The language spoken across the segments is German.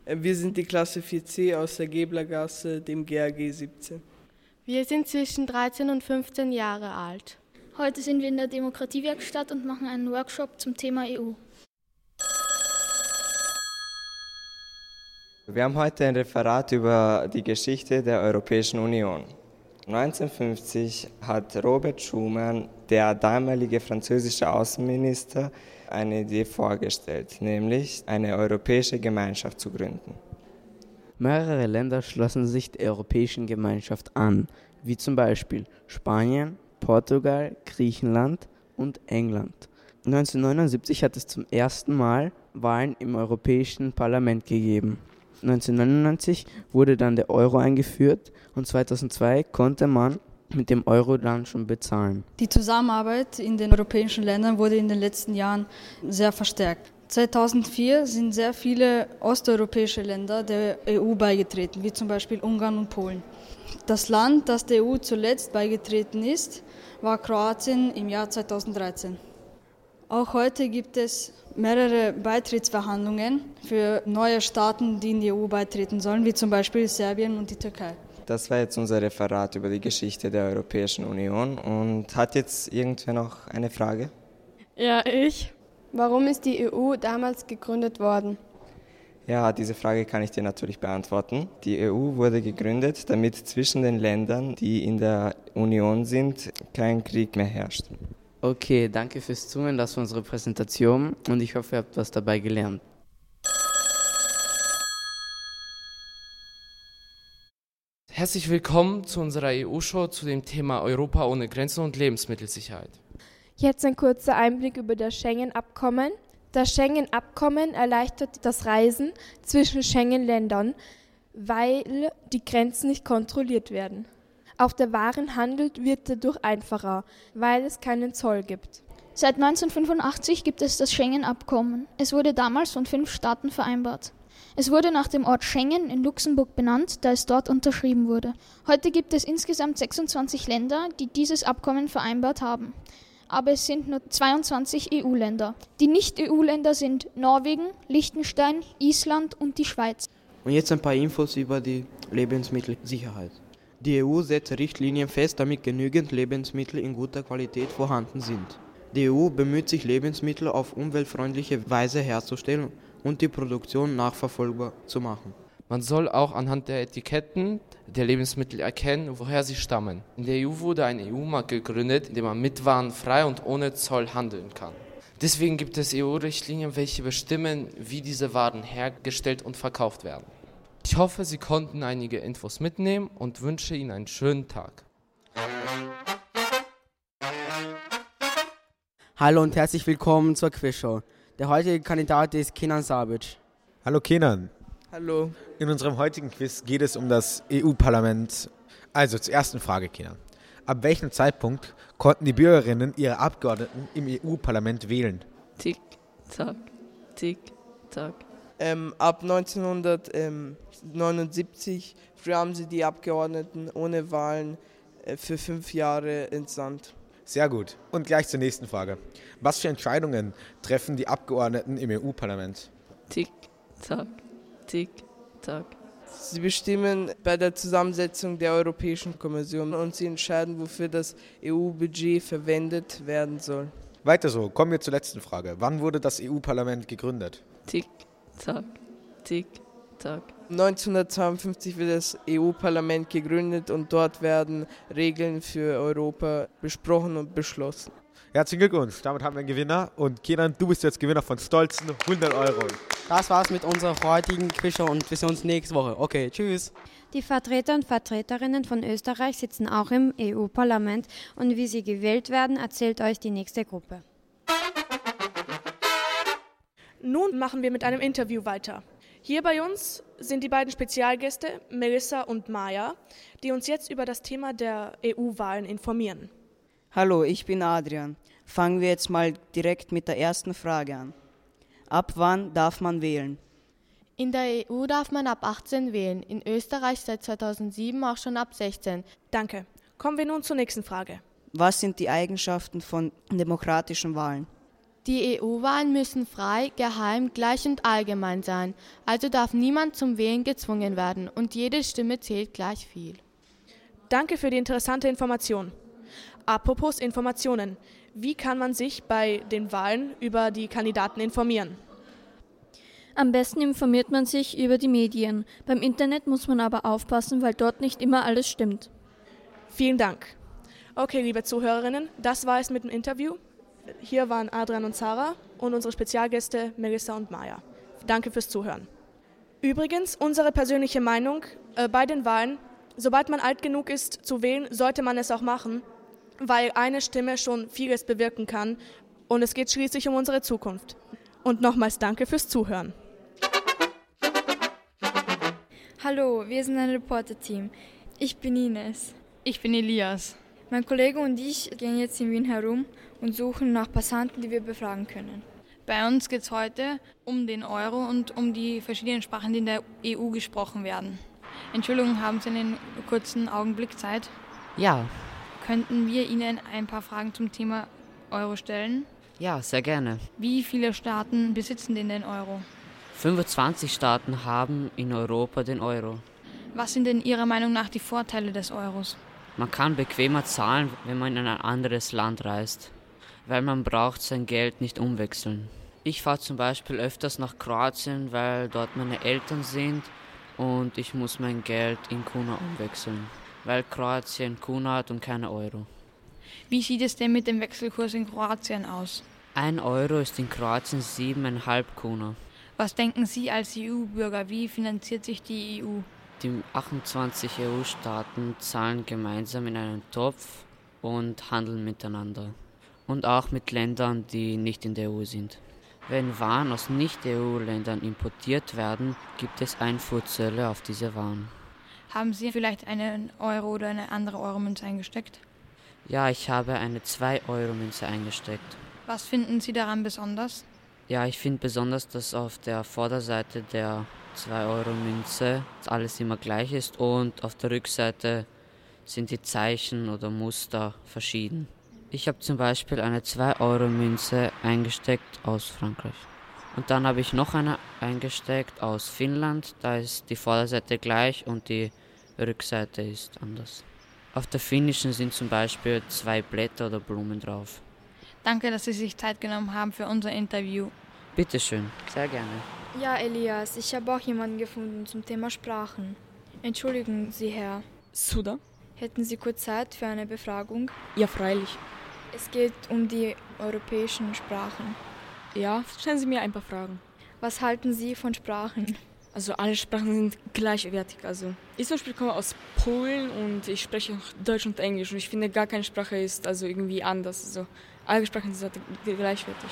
Wir sind die Klasse 4C aus der Geblergasse, dem GAG 17. Wir sind zwischen 13 und 15 Jahre alt. Heute sind wir in der Demokratiewerkstatt und machen einen Workshop zum Thema EU. Wir haben heute ein Referat über die Geschichte der Europäischen Union. 1950 hat Robert Schuman, der damalige französische Außenminister, eine Idee vorgestellt, nämlich eine europäische Gemeinschaft zu gründen. Mehrere Länder schlossen sich der Europäischen Gemeinschaft an, wie zum Beispiel Spanien, Portugal, Griechenland und England. 1979 hat es zum ersten Mal Wahlen im Europäischen Parlament gegeben. 1999 wurde dann der Euro eingeführt und 2002 konnte man mit dem Euro dann schon bezahlen. Die Zusammenarbeit in den europäischen Ländern wurde in den letzten Jahren sehr verstärkt. 2004 sind sehr viele osteuropäische Länder der EU beigetreten, wie zum Beispiel Ungarn und Polen. Das Land, das der EU zuletzt beigetreten ist, war Kroatien im Jahr 2013. Auch heute gibt es mehrere Beitrittsverhandlungen für neue Staaten, die in die EU beitreten sollen, wie zum Beispiel Serbien und die Türkei. Das war jetzt unser Referat über die Geschichte der Europäischen Union. Und hat jetzt irgendwer noch eine Frage? Ja, ich. Warum ist die EU damals gegründet worden? Ja, diese Frage kann ich dir natürlich beantworten. Die EU wurde gegründet, damit zwischen den Ländern, die in der Union sind, kein Krieg mehr herrscht. Okay, danke fürs Zuhören, das war unsere Präsentation und ich hoffe, ihr habt was dabei gelernt. Herzlich willkommen zu unserer EU-Show zu dem Thema Europa ohne Grenzen und Lebensmittelsicherheit. Jetzt ein kurzer Einblick über das Schengen-Abkommen. Das Schengen-Abkommen erleichtert das Reisen zwischen Schengen-Ländern, weil die Grenzen nicht kontrolliert werden. Auch der Warenhandel wird dadurch einfacher, weil es keinen Zoll gibt. Seit 1985 gibt es das Schengen-Abkommen. Es wurde damals von 5 Staaten vereinbart. Es wurde nach dem Ort Schengen in Luxemburg benannt, da es dort unterschrieben wurde. Heute gibt es insgesamt 26 Länder, die dieses Abkommen vereinbart haben. Aber es sind nur 22 EU-Länder. Die Nicht-EU-Länder sind Norwegen, Liechtenstein, Island und die Schweiz. Und jetzt ein paar Infos über die Lebensmittelsicherheit. Die EU setzt Richtlinien fest, damit genügend Lebensmittel in guter Qualität vorhanden sind. Die EU bemüht sich, Lebensmittel auf umweltfreundliche Weise herzustellen und die Produktion nachverfolgbar zu machen. Man soll auch anhand der Etiketten der Lebensmittel erkennen, woher sie stammen. In der EU wurde ein EU-Markt gegründet, in dem man mit Waren frei und ohne Zoll handeln kann. Deswegen gibt es EU-Richtlinien, welche bestimmen, wie diese Waren hergestellt und verkauft werden. Ich hoffe, Sie konnten einige Infos mitnehmen und wünsche Ihnen einen schönen Tag. Hallo und herzlich willkommen zur Quizshow. Der heutige Kandidat ist Kenan Sabic. Hallo Kenan. Hallo. In unserem heutigen Quiz geht es um das EU-Parlament. Also zur ersten Frage, Kenan. Ab welchem Zeitpunkt konnten die Bürgerinnen ihre Abgeordneten im EU-Parlament wählen? Tick, zack, tick, zack. Ab 1979, früher haben sie die Abgeordneten ohne Wahlen für 5 Jahre entsandt. Sehr gut. Und gleich zur nächsten Frage. Was für Entscheidungen treffen die Abgeordneten im EU-Parlament? Tick, zack, tick, zack. Sie bestimmen bei der Zusammensetzung der Europäischen Kommission und sie entscheiden, wofür das EU-Budget verwendet werden soll. Weiter so, kommen wir zur letzten Frage. Wann wurde das EU-Parlament gegründet? Tick, zack, tick, zack. 1952 wird das EU-Parlament gegründet und dort werden Regeln für Europa besprochen und beschlossen. Herzlichen Glückwunsch, damit haben wir einen Gewinner und Kenan, du bist jetzt Gewinner von stolzen 100 Euro. Das war's mit unserer heutigen Quizshow und wir sehen uns nächste Woche. Okay, tschüss. Die Vertreter und Vertreterinnen von Österreich sitzen auch im EU-Parlament und wie sie gewählt werden, erzählt euch die nächste Gruppe. Nun machen wir mit einem Interview weiter. Hier bei uns sind die beiden Spezialgäste, Melissa und Maja, die uns jetzt über das Thema der EU-Wahlen informieren. Hallo, ich bin Adrian. Fangen wir jetzt mal direkt mit der ersten Frage an. Ab wann darf man wählen? In der EU darf man ab 18 wählen, in Österreich seit 2007 auch schon ab 16. Danke. Kommen wir nun zur nächsten Frage. Was sind die Eigenschaften von demokratischen Wahlen? Die EU-Wahlen müssen frei, geheim, gleich und allgemein sein. Also darf niemand zum Wählen gezwungen werden und jede Stimme zählt gleich viel. Danke für die interessante Information. Apropos Informationen. Wie kann man sich bei den Wahlen über die Kandidaten informieren? Am besten informiert man sich über die Medien. Beim Internet muss man aber aufpassen, weil dort nicht immer alles stimmt. Vielen Dank. Okay, liebe Zuhörerinnen, das war es mit dem Interview. Hier waren Adrian und Sarah und unsere Spezialgäste Melissa und Maya. Danke fürs Zuhören. Übrigens, unsere persönliche Meinung bei den Wahlen: Sobald man alt genug ist zu wählen, sollte man es auch machen, weil eine Stimme schon vieles bewirken kann und es geht schließlich um unsere Zukunft. Und nochmals danke fürs Zuhören. Hallo, wir sind ein Reporter-Team. Ich bin Ines. Ich bin Elias. Mein Kollege und ich gehen jetzt in Wien herum und suchen nach Passanten, die wir befragen können. Bei uns geht es heute um den Euro und um die verschiedenen Sprachen, die in der EU gesprochen werden. Entschuldigung, haben Sie einen kurzen Augenblick Zeit? Ja. Könnten wir Ihnen ein paar Fragen zum Thema Euro stellen? Ja, sehr gerne. Wie viele Staaten besitzen denn den Euro? 25 Staaten haben in Europa den Euro. Was sind denn Ihrer Meinung nach die Vorteile des Euros? Man kann bequemer zahlen, wenn man in ein anderes Land reist, weil man braucht sein Geld nicht umwechseln. Ich fahre zum Beispiel öfters nach Kroatien, weil dort meine Eltern sind und ich muss mein Geld in Kuna umwechseln, weil Kroatien Kuna hat und keine Euro. Wie sieht es denn mit dem Wechselkurs in Kroatien aus? 1 Euro ist in Kroatien 7,5 Kuna. Was denken Sie als EU-Bürger, wie finanziert sich die EU? Die 28 EU-Staaten zahlen gemeinsam in einen Topf und handeln miteinander. Und auch mit Ländern, die nicht in der EU sind. Wenn Waren aus Nicht-EU-Ländern importiert werden, gibt es Einfuhrzölle auf diese Waren. Haben Sie vielleicht einen Euro oder eine andere Euromünze eingesteckt? Ja, ich habe eine 2-Euro-Münze eingesteckt. Was finden Sie daran besonders? Ja, ich finde besonders, dass auf der Vorderseite der 2-Euro-Münze alles immer gleich ist und auf der Rückseite sind die Zeichen oder Muster verschieden. Ich habe zum Beispiel eine 2-Euro-Münze eingesteckt aus Frankreich. Und dann habe ich noch eine eingesteckt aus Finnland. Da ist die Vorderseite gleich und die Rückseite ist anders. Auf der finnischen sind zum Beispiel 2 Blätter oder Blumen drauf. Danke, dass Sie sich Zeit genommen haben für unser Interview. Bitteschön, sehr gerne. Ja, Elias, ich habe auch jemanden gefunden zum Thema Sprachen. Entschuldigen Sie, Herr. Suda? Hätten Sie kurz Zeit für eine Befragung? Ja, freilich. Es geht um die europäischen Sprachen. Ja, stellen Sie mir ein paar Fragen. Was halten Sie von Sprachen? Also alle Sprachen sind gleichwertig. Also ich zum Beispiel komme aus Polen und ich spreche Deutsch und Englisch und ich finde, gar keine Sprache ist also irgendwie anders. Also alle Sprachen sind gleichwertig.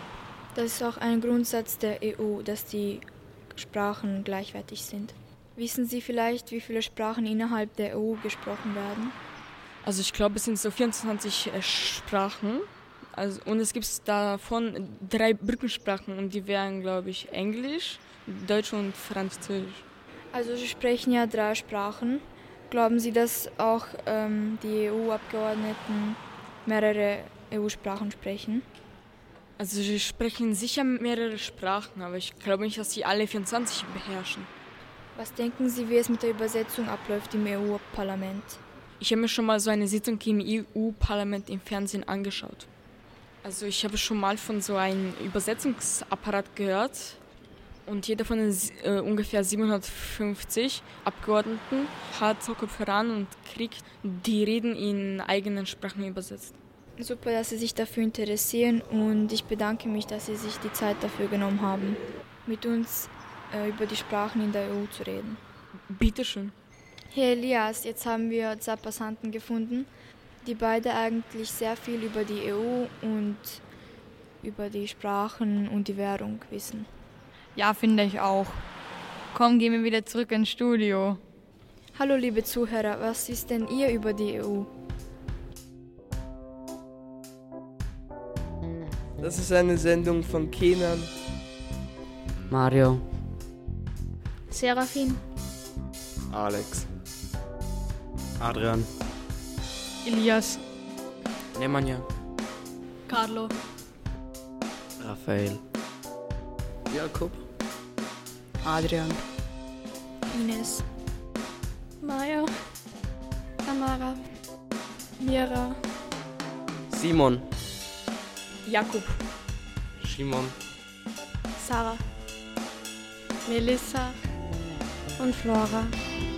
Das ist auch ein Grundsatz der EU, dass die Sprachen gleichwertig sind. Wissen Sie vielleicht, wie viele Sprachen innerhalb der EU gesprochen werden? Also ich glaube, es sind so 24 Sprachen. Also, und es gibt davon 3 Brückensprachen und die wären, glaube ich, Englisch, Deutsch und Französisch. Also Sie sprechen ja 3 Sprachen. Glauben Sie, dass auch die EU-Abgeordneten mehrere EU-Sprachen sprechen? Also sie sprechen sicher mehrere Sprachen, aber ich glaube nicht, dass sie alle 24 beherrschen. Was denken Sie, wie es mit der Übersetzung abläuft im EU-Parlament? Ich habe mir schon mal so eine Sitzung im EU-Parlament im Fernsehen angeschaut. Also ich habe schon mal von so einem Übersetzungsapparat gehört und jeder von den ungefähr 750 Abgeordneten hat so Kopfhörer an und kriegt die Reden in eigenen Sprachen übersetzt. Super, dass Sie sich dafür interessieren und ich bedanke mich, dass Sie sich die Zeit dafür genommen haben, mit uns über die Sprachen in der EU zu reden. Bitteschön. Herr Elias, jetzt haben wir 2 Passanten gefunden, die beide eigentlich sehr viel über die EU und über die Sprachen und die Währung wissen. Ja, finde ich auch. Komm, gehen wir wieder zurück ins Studio. Hallo liebe Zuhörer, was wisst denn ihr über die EU? Das ist eine Sendung von Kenan, Mario, Serafin, Alex, Adrian, Elias, Nemanja, Carlo, Raphael. Jakob. Adrian. Ines. Maja. Tamara. Mira. Simon. Jakub. Simon. Sarah. Melissa. Und Flora.